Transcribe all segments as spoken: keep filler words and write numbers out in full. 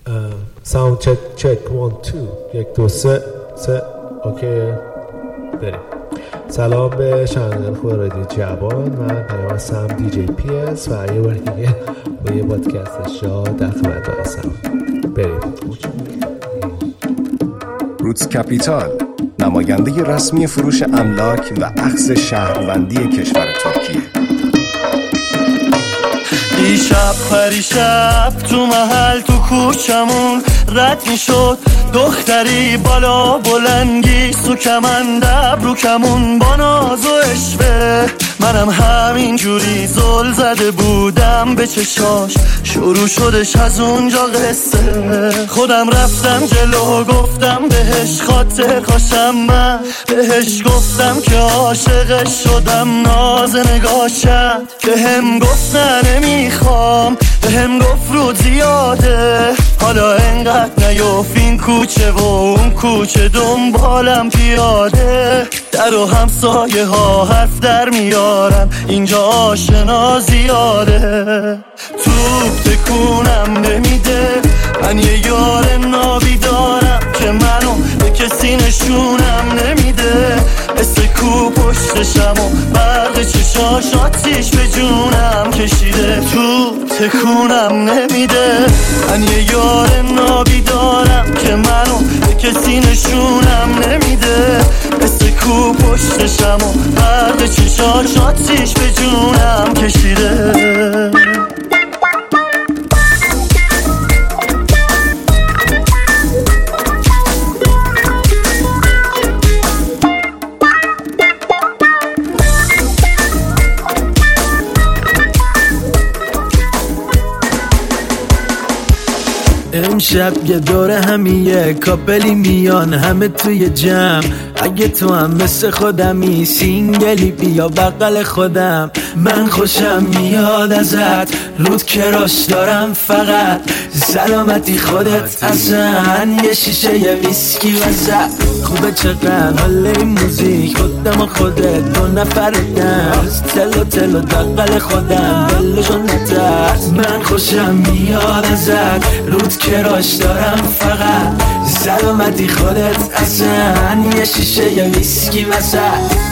ساوند چک چک وان تو یک دو سه سه اوکی بریم. سلام به شنوندگان خوب رادیو جوان، من پیام هستم دی جی پی اس و یه بار دیگه با یه پادکست شاد در خدمت هستم. بریم. روتس کپیتال، نماینده رسمی فروش املاک و اخذ شهروندی کشور ترکیه. دیشب پریشب تو محل تو کوچمون رد می شد دختری بالا بلنگی سو کمند ابرو کمون با ناز و اشوه. منم همین جوری زل زده بودم به چشاش، شروع شدش از اونجا قصه. خودم رفتم جلو گفتم بهش خاطر خوشم، من بهش گفتم که عاشقش شدم. ناز نگاشم بهم گفت نه نمیخوام، بهم گفت رود زیاده، حالا انقدر نیوف این کوچه و اون کوچه دنبالم پیاده. در و همسایه ها حرف در میارم اینجا آشنا زیاده. توپ تکونم نمیده، من یه یار نابی دارم که منو به کسی نشونم نمیده. استکو پشتشم و برق چشاش آتیش به جونم کشیده. توپ تکونم نمیده، من یه یار نابی دارم که منو به کسی نشونم نمیده. استکو پشتشم و برق چشاش آتیش به جونم کشیده. امشب یه دوره همیه کاپلی میان همه توی جمع. اگه تو هم مثل خودمی سینگلی بیا بغل خودم. من خوشم میاد ازت رود کراش دارم فقط. سلامتی خودت ازن یه شیشه یه ویسکی وزد. خوبه چقدر حال این موزیک خودم و خودت دو نفر دنس. تلو تلو بغل خودم دلشو نترس. من خوشم میاد ازت رود کراش دارم فقط. سلامتی خودت ازن یه شیشه یه ویسکی وزد.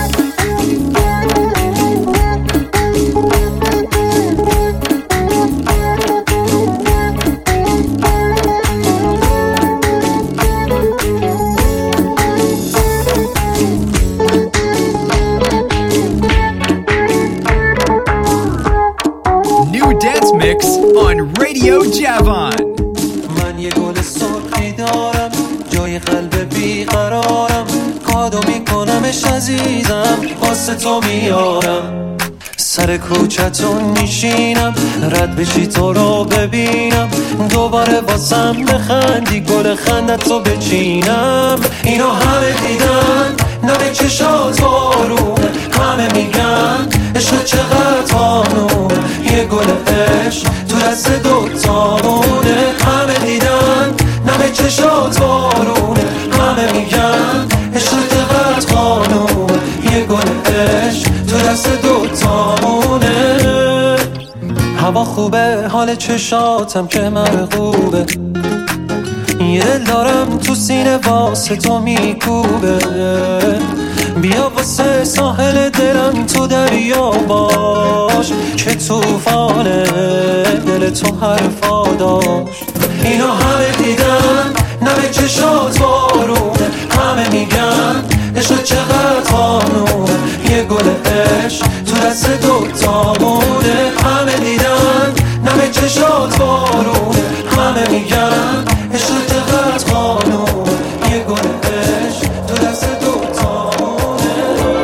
Mix on Radio Javan. من یه گل سرخی دارم جای قلب بیقرارم. کادو میکنمش عزیزم واسه تو میارم. سر کوچتون میشینم رد بشی تو رو ببینم. دوباره واسم بخندی گل خندتو بچینم. اینو همه دیدن نمه چشات بارونه. همه میگن عشق چقدر قانونه. یه گل عشق تو دست دوتامونه. همه دیدن نمه چشات بارونه. همه میگن عشق چقدر قانونه. یه گل عشق تو دست دوتامونه. هوا خوبه حال چشاتم که مرغوبه. یه دل دارم تو سینه واسه تو میکوبه. بیا واسه ساحل دلم تو دریا باش که توفانه دل تو حرفا داشت. اینو همه دیدن نمه چشات بارونه. همه میگن عشق چقدر قانونه. یه گل عشق تو دست دوتامونه. همه دیدن نمه چشات بارونه. همه میگن عشق چقدر قانونه. یه گل عشق تو دست دوتامونه.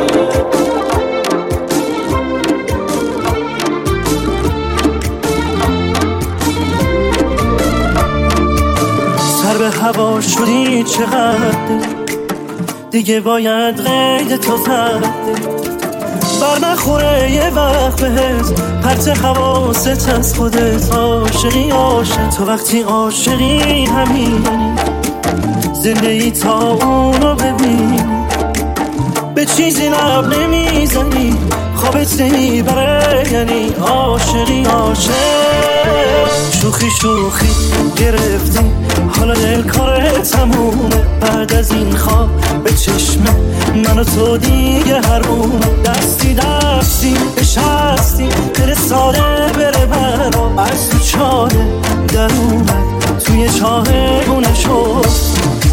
سر به هوا شدی چقدر دیگه باید قید تو زده. بر نخوره یه وقت بهت پرت حواست از خودت. عاشقی عاشق تو وقتی عاشقی همین زندگی تا اونو ببین. به چیزی لب نمیزنی خوابت نمیبره یعنی عاشقی عاشق. شوخی شوخی گرفتی حالا دل کار تمومه. بعد از این خواب به چشمه من و تو دیگه حرومه. دستی دستی بشستی دل ساده بره برا. از تو چاله در اومد توی چاه گونه شد.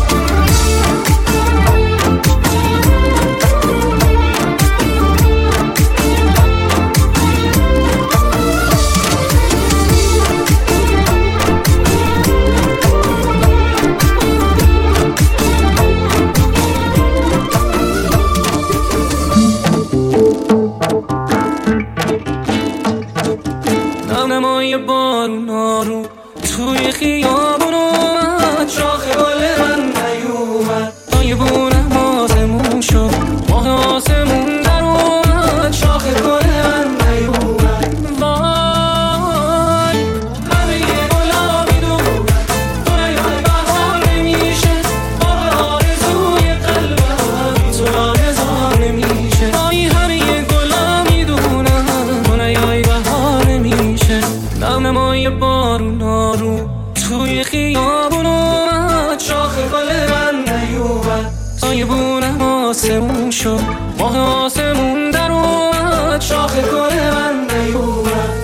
نمای بارون آروم توی خیابون اومد. شاخه گل من نیومد تای بونم آسمون شد. ماه آسمون در اومد شاخه گل من نیومد. وای همه گلا میدونم دونه های بهار نمیشه. باغ آرزوی قلبم تو آرزار نمیشه. وای همه گلا میدونم دونه های بهار نمیشه. نمای بارون آروم توی خیابون اومد. شاخه گل من نیومد تای بونم آسمون شد. ماه آسمون در اومد شاخه گل من نیومد.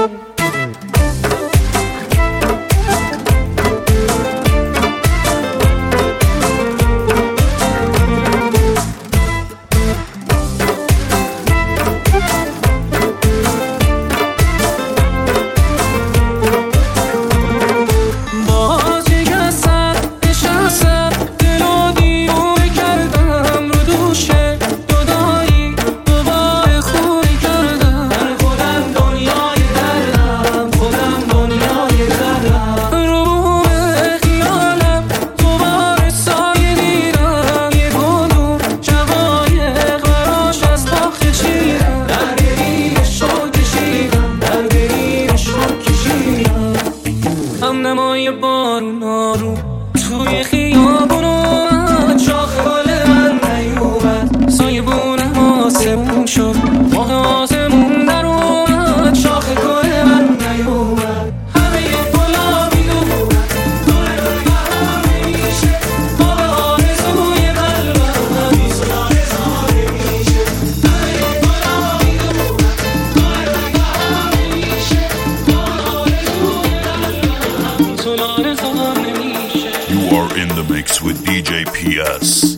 نمای بارون آروم توی خیابون اومد. شاخه گل من نیومد سایه بونم آسمون شد. ماه آسمون در اومد شاخه گل من نیومد. همه گلا میدونم دونه های بهار نمیشه. باغ آرزوی قلبم بیزون آرزار نمیشه. همه گلا میدونم دونه های بهار نمیشه. باغ آرزوی قلبم بیزون آرزار نمیشه. You are in the mix with دی جی پی اس.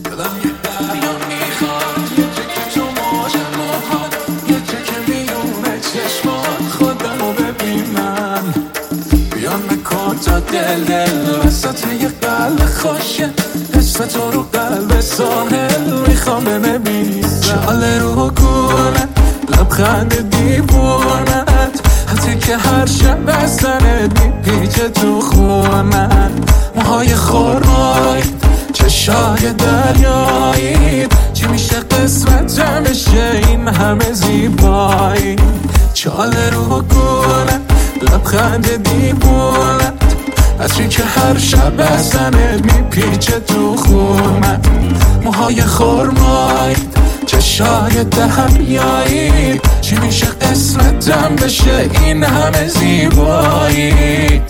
دل دل وسط یه قلب خوشه. اسم تو رو قلب ساحل میخوام ببینیزم. چاله رو گونه لبخند دیوونت حتی که هر شب بزنت میپیچه تو خونت. موهای خورمایی چشای دریایی چی میشه قسمتم بشه این همه زیبایی. چاله رو گونه لبخند دیوونت عطری که هر شب بزنت میپیچه تو خونت. موهای خرمایی چشای دریایی چی میشه قسمتم بشه این همه زیبایی.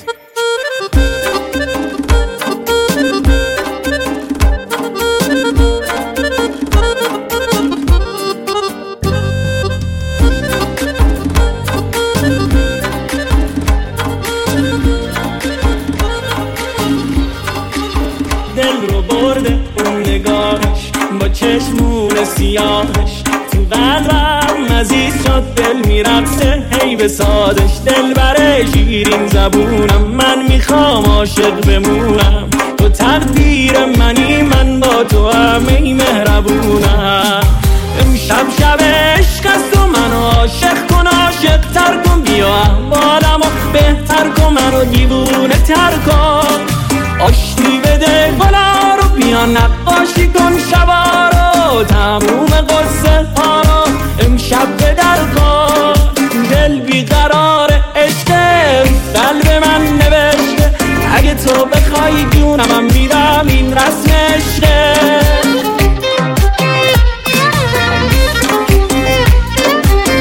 چشمون سیاهش تو قلبم عزیز شد. دل میرقصه هی به سادش. دل بره شیرین زبونم من میخوام عاشق بمونم. تو تقدیر منی من با تو همه مهربونم. امشب شب عشق است و منو عاشق کن عاشق تر کن. بیا احوالمو بهتر کن منو دیوونه تر کن. آشتی بده گلا رو بیا نقاشی کن شبا رو. تموم قصه ها رو امشب به در کن. دل بیقرار عشق قلب من نوشته. اگه تو بخوای جونم میدم این رسم عشقه.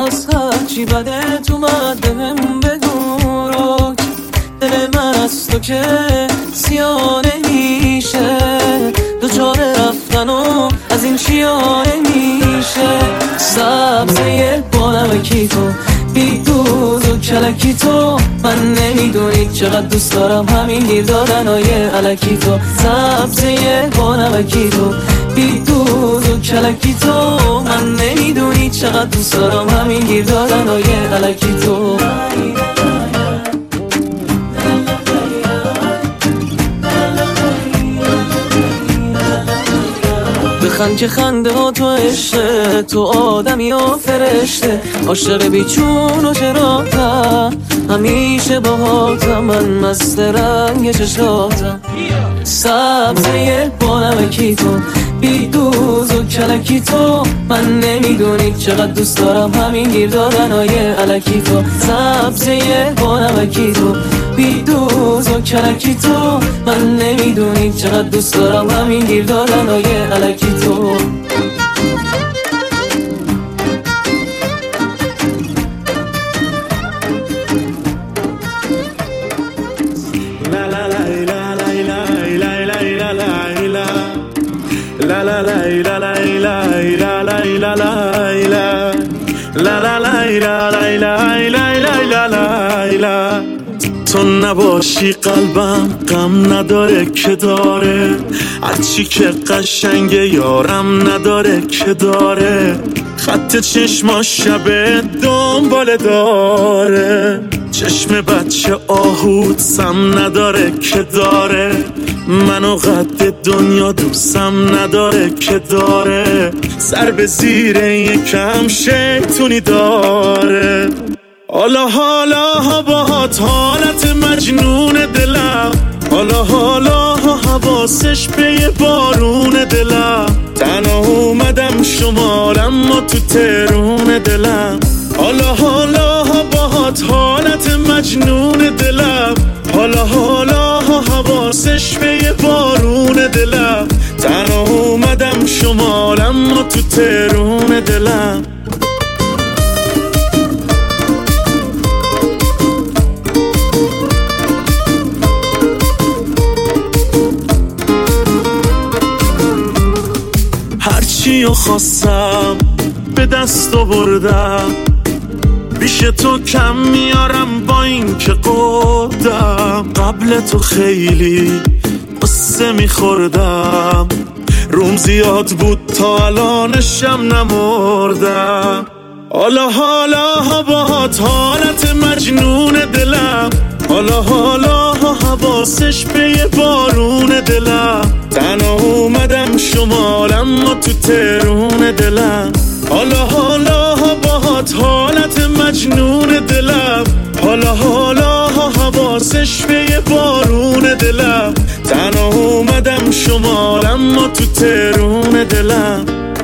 باز هرچی بده تو اومد بهم بگو رو دل من از تو که سیاه نمیشه دوچار رفتن و از این چیا نمیشه سبزه با نمکی تو بی دوز و کلکی تو من نمیدونی چقدر دوست دارم همین گیر دادن های علکی تو سبزه با نمکی تو بی دوز و کلکی تو من نمیدونی چقدر دوست دارم همین گیر دادن های علکی تو بخند که خنده ها تو عشقه تو آدمی ها فرشته عاشق بیچون و چراتم همیشه باهاتم من مست رنگ چشاتم سبزه با نمکی تو بی دوز و کلکی تو من نمیدونی چقدر دوست دارم همین گیر دادن های علکی تو سبزه با نمکی تو بی دوز و کلکی تو من نمیدونی چقدر دوست دارم همین گیر دادن های علکی تو La la la la la la la la la la la la la la la la la تو نباشی قلبم غم نداره که داره هرچی که قشنگه یارم نداره که داره خط چشما شبه دنباله داره چشم بچه آهود سم نداره که داره منو قد دنیا دوستم نداره که داره سر به زیر یکم شیطونی داره حالا حالا باهات حالت مجنون دلم حالا حالا حواسش به یه بارون دلم تنها اومدم شمارم ما تو ترون دلم حالا حالا باهات حالت مجنون دلم حالا حالا حواسش به یه بارون دلم تنها اومدم شمارم ما تو ترون دلم هرچی رو خواستم به دست آوردم بیش تو کم میارم با این که قدم قبل تو خیلی قصه میخوردم روم زیاد بود تا الانشم نمردم حالا حالا باهات حالت مجنون دلم حالا حالا حواسش به یه بارون دلم تنها اومدم شمارم ما تو ترون دلم حالا حالا باهات حالت مجنون دلم حالا حالا حواسش به یه بارون دلم تنها اومدم شمارم ما تو ترون دلم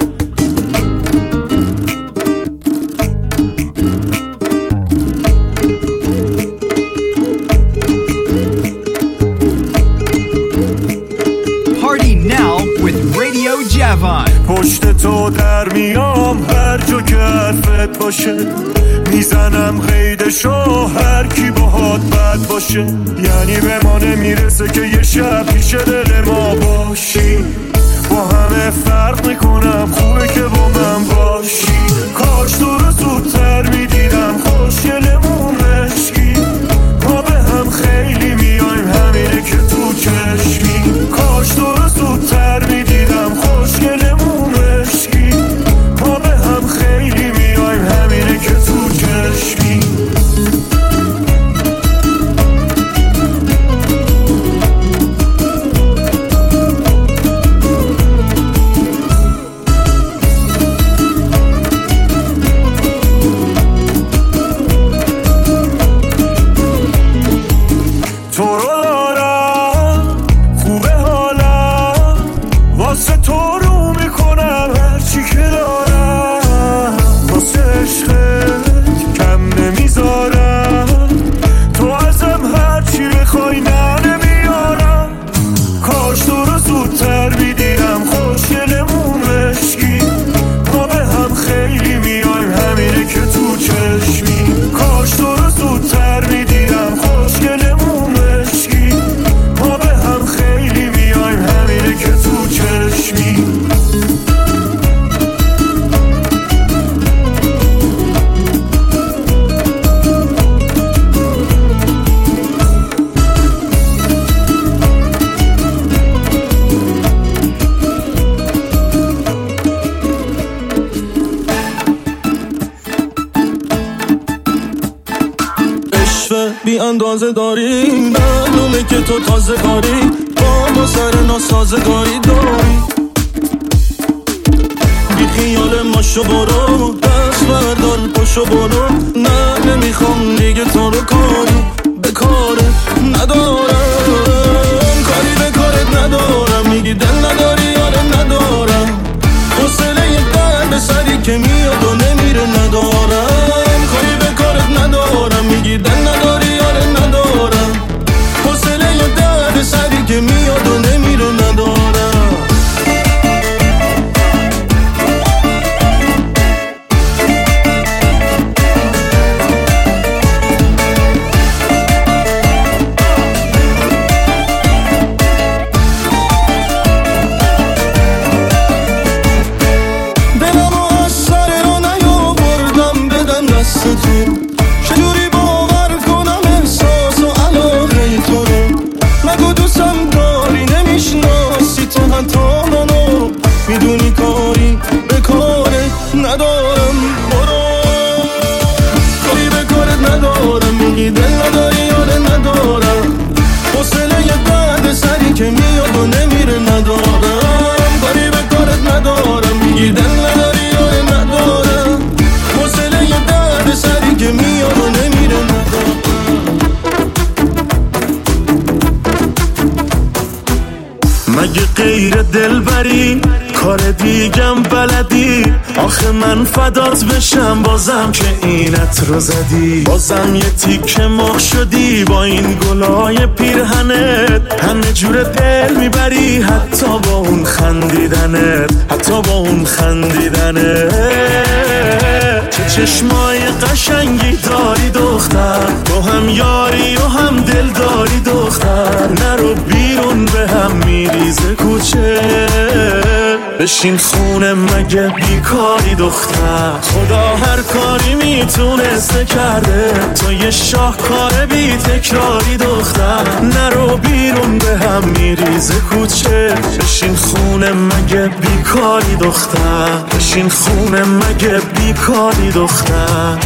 پشت تو در میام هر جا که حرفت باشه میزنم قیدشو هر کی باهات بد باشه یعنی به ما نمیرسه که یه شب پیش دل ما باشی با همه فرق میکنم خوبه که با من باشی کاش تو رو زودتر میدیدم خوشگلمون مشکی ما به هم خیلی میایم همینه که تو چشمی کاش تو رو زودتر میدیدم خوشگلمون مشکی ما به هم خیلی میایم همینه که تو چشمی رشوه بی اندازه داری، معلومه که تو تازه کاری، با ما سر ناسازگاری داری. بی خیال ماشو برو، دست بردار پاشو برو، نه نمیخوام دیگه تو رو کاری به کاره ندارم، کاری به کارت ندارم. میگی دل نداری یاره ندارم، حوصله یه درد سری که میاد و نمیره ندارم، کاری به کارت ندارم. میگی دل نداری یاره ندارم، حوصله یه درد سری که میاد و نمیره ندارم. چجوری باور کنم احساس و علاقه تو رو؟ نگو دوستم داری نمیشناسی تو حتی منو، میدونی کاری به کارت ندارم. برو کاری به کارت ندارم، میگی دل نداری یاره ندارم، حوصله یه درد سری که میاد و نمیره ندارم، کاری به کارت ندارم. میگی دل نداری یاره ندارم، حوصله یه درد سری که میاد و نمیره ندارم. مگه غیر دلبری کار دیگم بلدی؟ آخه من فدات بشم بازم که اینت رو زدی، بازم یه تیکه مخ شدی با این گلای پیرهنت، همه جور دل میبری حتی با اون خندیدنت، حتی با اون خندیدنت. چه چشمای قشنگی داری دختر، تو هم یاری و هم دل داری دختر، نرو بیرون به هم میریزه کوچه، بشین خونه مگه بیکاری دختر. خدا هر کاری میتونسته کرده، تو یه شاهکار بی تکراری دختر، نرو بیرون به هم میریزه کوچه، بشین خونه مگه بیکاری دختر، بشین خونه مگه بیکاری دختر.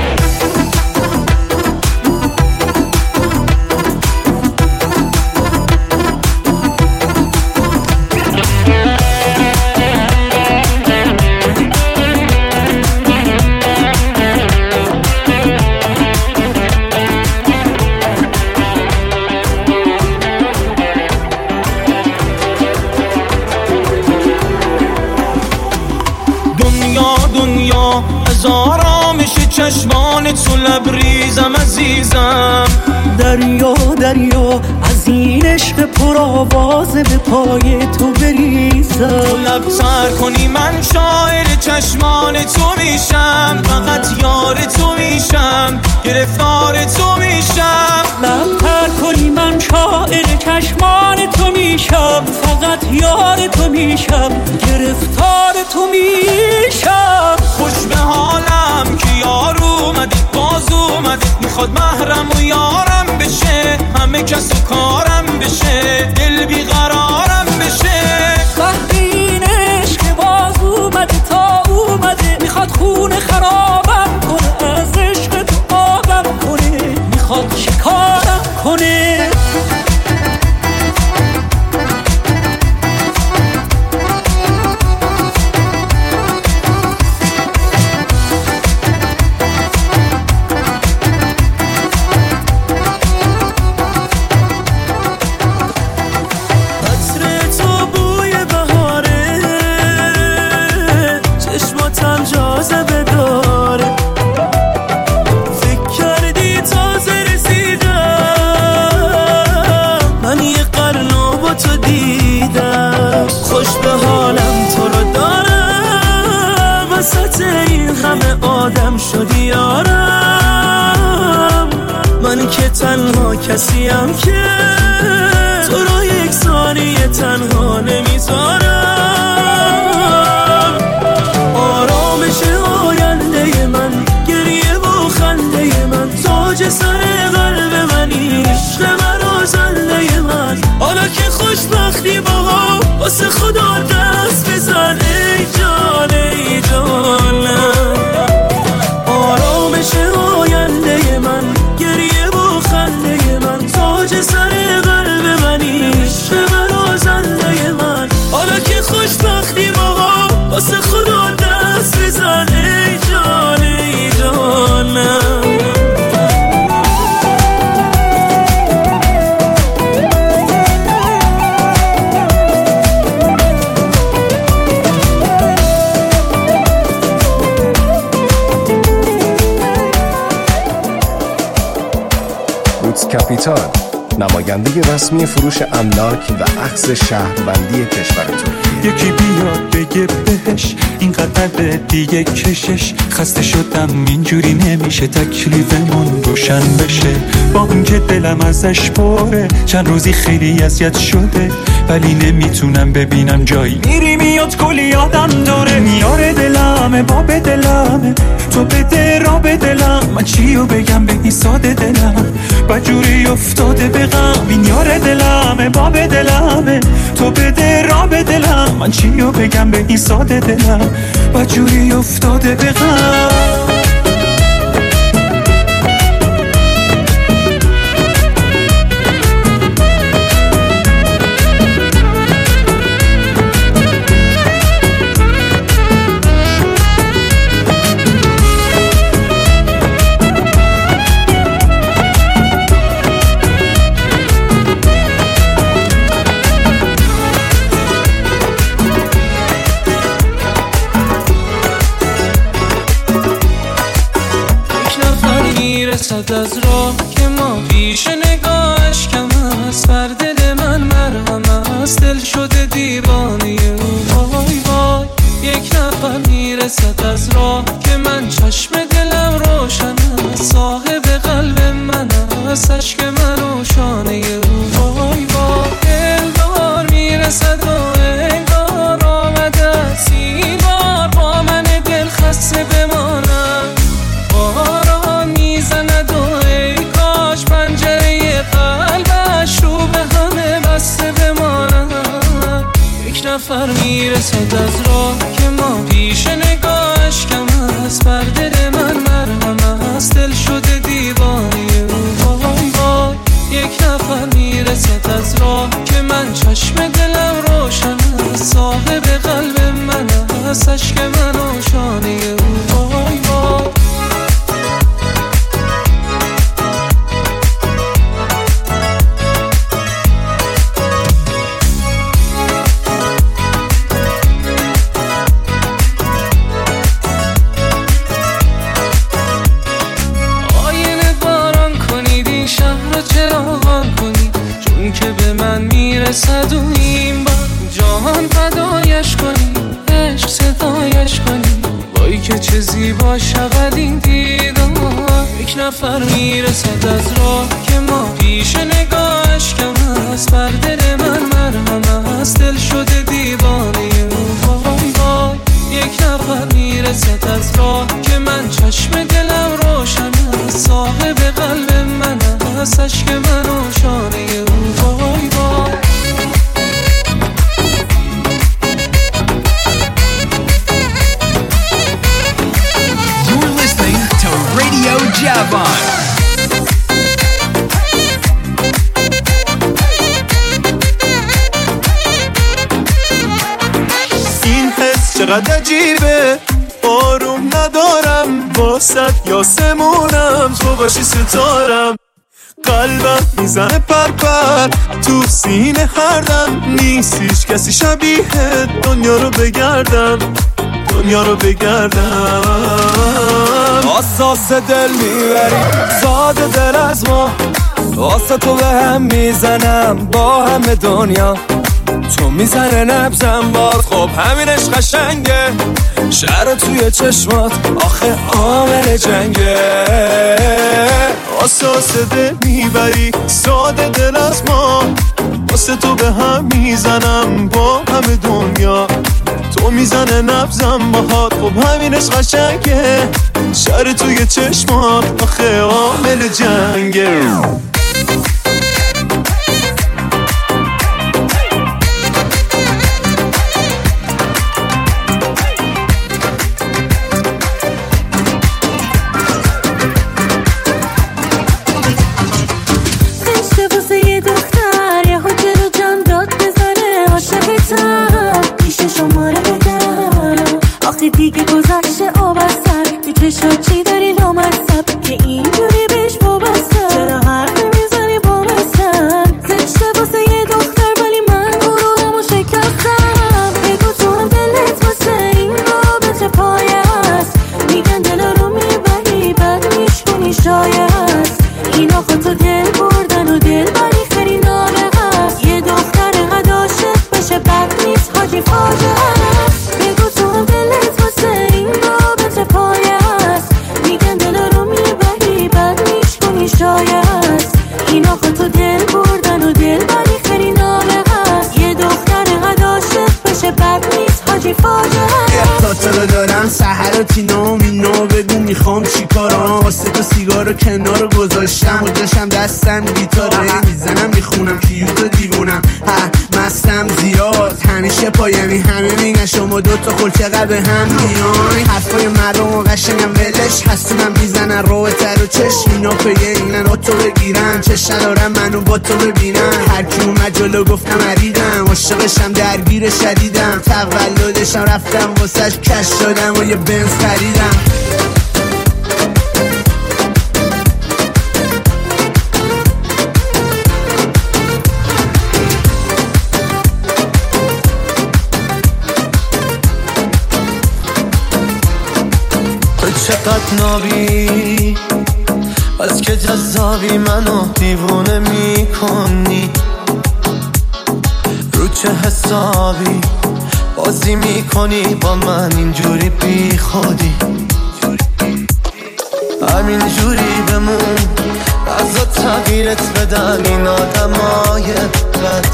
آرامش چشمان تو لبریزم عزیزم، دریا دریا از این عشق پر آوازه به پای تو بریزم، تو لبتر کنی من شاعر چشمان تو میشم، فقط یار تو میشم گرفتار تو میشم. لبتر کنی من شاعر چشمان تو میشم، فقط یار تو میشم گرفتار تو میشم. خوش به حالم که یار اومدی باز اومدی، میخواد محرم و یارم بشه، همه کس و کارم بشه، دل بیقرارم بشه. وقتی این عشق باز اومده تا اومده، میخواد خون خرابم کنه، از عشق تو آبم کنه، میخواد شکارم کنه. آدم شدی یارم، من که تنها کسیم که تو رو یک ثانیه تنها نمیذارم. آرامش آینده من، گریه و خنده من، تاج سر قلب منی، عشق من و زنده من. حالا که خوشبختی با واسه خدا دست بزن ای جان ای جانم. آرامش آینده من، گریه و کپیتال، نماینده رسمی فروش املاک و اخذ شهروندی کشور ترکیه. یکی بیاد بگه بهش اینقدر دیگه کشش، خسته شدم اینجوری نمیشه تکلیفمون روشن بشه. با اون که دلم ازش پره چند روزی خیلی اذیت شده، ولی نمیتونم ببینم جایی میری میاد کلی یادم داره. میاره دلمه باب دلمه، تو بده را به دلم، من چیو بگم به این ساده دلم بجوری افتاده به غم. میاره دلمه باب دلمه، تو بده را به دلم، من چیو بگم به این ساده دلم بجوری افتاده به غم. صد از راه که ما پیش نگاهش کم است، بر دل من مرهم است، دل شده دیوانه او. وای وای یک نفر میرسد از راه که من چشم دلم روشن است، صاحب قلب من است، عشق من و شانه او. وای وای دلدار میرسد و انگار آمده است این بار با من دل خسته بمانم. میزند و ای کاش پنجره قلبش رو به همه بسته بماند. یک نفر میرسد از راه که ما پیش نگاهش کم است، بر دل من مرهم است، دل شده دیوانه او. وای وای یک نفر میرسد از راه که من چشم دلم روشن است، صاحب قلب من است، عشق من و شانه او. وای وای که به من میرسد و این بار جهان فدایش کنی، عشق صدایش کنی. وای که چه زیبا شود این دیدار. یک نفر میرسد از راه که ما پیش نگاهش کم است، بر دل من مرهم است، دل شده دیوانه او. وای وای یک نفر میرسد از راه که من چشم دلم روشن است، صاحب قلب من است، عشق من و شانه او. وای وای You're listening to Radio Javan. این حس چقدر عجیبه، آروم ندارم واسد یاسمونم، تو باشی ستارم. قلبم میزنه پرپر تو سینه هر دم، نیست هیچ کسی شبیه دنیا رو بگردم، دنیا رو بگردم. اساس دل میبری زاد دل از ما، واسه تو به هم میزنم با همه دنیا. تو میزنه نبزم باز، خب همینش قشنگه، شهر توی چشمات آخه عامل جنگه. اساس دل میبری ساده دل از ما، واسه تو به هم میزنم با همه دنیا. تو میزنه نبزم باهات، خب همینش قشنگه، شهر توی چشمات آخه عامل جنگه. دیگه گذشته آب از سر به چشم چی داری لامصب که اینجوری بهش وابسته، چرا حرف نمیزنی با مثل زشته واسه یه دختر، ولی من گروهمو شکستم. بگو تو هم دلت واسه این رابطه پایه هست، میگن دل رو میبری بعد میشکنی شایه هست، اینا خودتو دل برده رو کنار گذاشتم و جاشم دستم گیتاره میزنم میخونم کیوتو دیوونم ها مستم زیاد همیشه پایمی همه میگن شما دوتا خل چقدر به هم میان حرفای مردم و قشنگم ولش هستونم میزنن رو تر و چشم اینا پیه اینن رو تو بگیرن چش ندارم منو با تو ببینن هرکی اومد جلو گفتم عریدم عاشقشم درگیر شدیدم تولدشم رفتم واسش کش شدم و یه بنز خریدم چقدر نابی بس که جذابی منو دیوونه میکنی رو چه حسابی بازی میکنی با من اینجوری بی خودی همین جوری بمون ازا تغییرت بدن این آدمای بد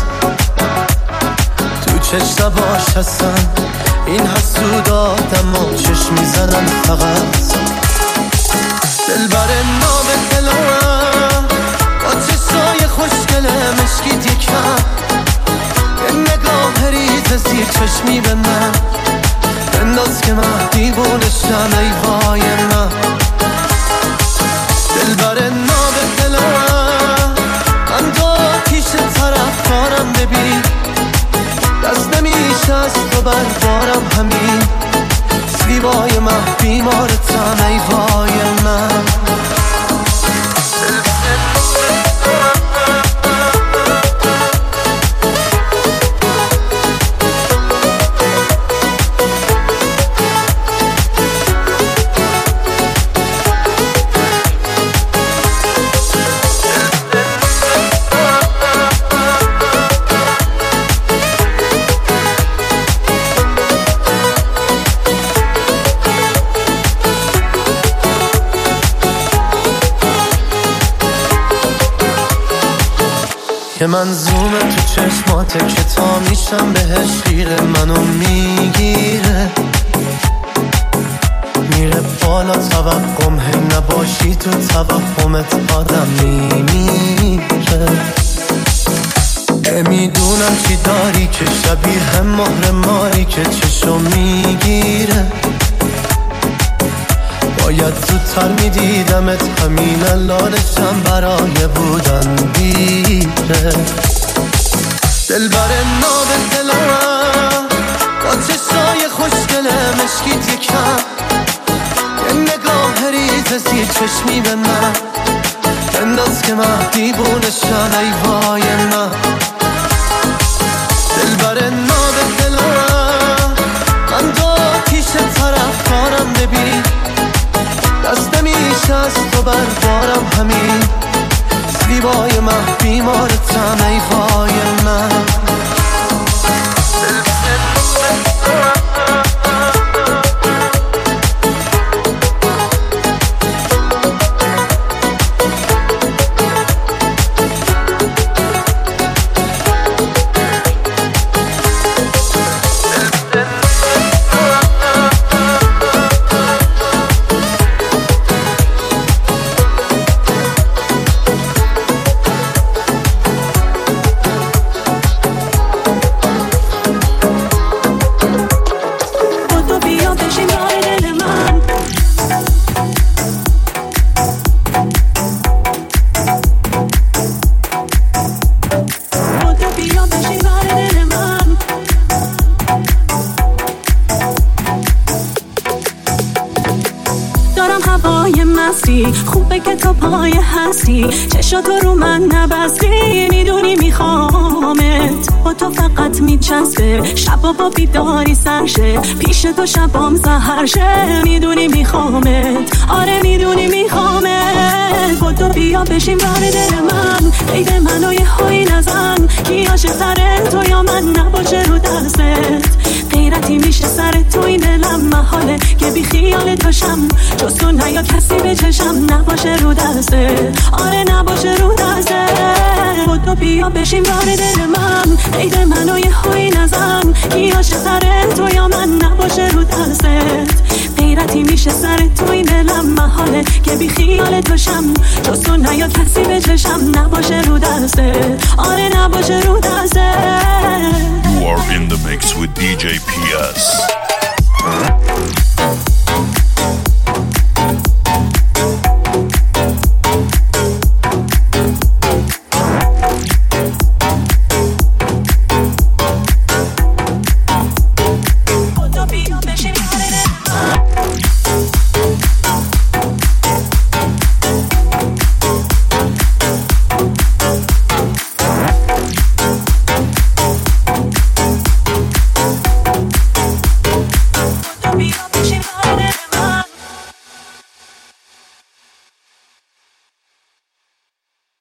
تو چشم باش هستن این حسود آدم و چشم میزنن فقط دل بر نام دلم با چشای خوشگله مشکید یکم یه نگاه ریز زیر چشمی به من انداز که من دیوونشم ای وای من دل بر نام دلم من دو آتیش طرف کارم ببین دست نمیشه از تو بردارم همین زیبای من بیمارتم ای وای من که منظومه تو چشماته که تا میشم بهش خیره منو میگیره میره بالا توقم هی نباشی تو توقمت آدم میمیره میدونم چی داری که شبیه مهر ماری که چشو میگیره باید زودتر میدیدمت همین لالشم برای بودن دیره دل بر ناب دلم با چشای خوشگله مشکید یکم یه نگاه ریز زیر چشمی به من انداز که من دیوونشم ای وای من دل بر ناب دلم من دو آتیش طرف کارم ببین دست نمیشه از تو بردارم همین زیبای من بیمارتم ای وای من خوبه که تو پای هستی چشاتو رو من نبستی میدونی میخوامت با تو فقط میچسبه شبا با بیداری سرشه پیش تو شبام سهرشه میدونی میخوامت آره میدونی میخوامت با تو بیا بشین بر دل من قید منو یه هایی نزن کی عاشق تره تو یا من نباشه رو دستت غیرتی میشه سر تو این دلم محاله که بی خیالت باشم جز تو نیا کسی به چشم نباشه رو دسته آره نباشه رو دسته خودتو بیا بشین بار دل من قید منو یه هایی نزن کی عاشق تره تو یا من نباشه رو دستت حیرتی میشه سر تو این دلم محاله که بی خیال توشم جز تو نیا کسی به چشم نباشه رو دسته آره نباشه رو دسته. You are in the mix with دی جی پی اس.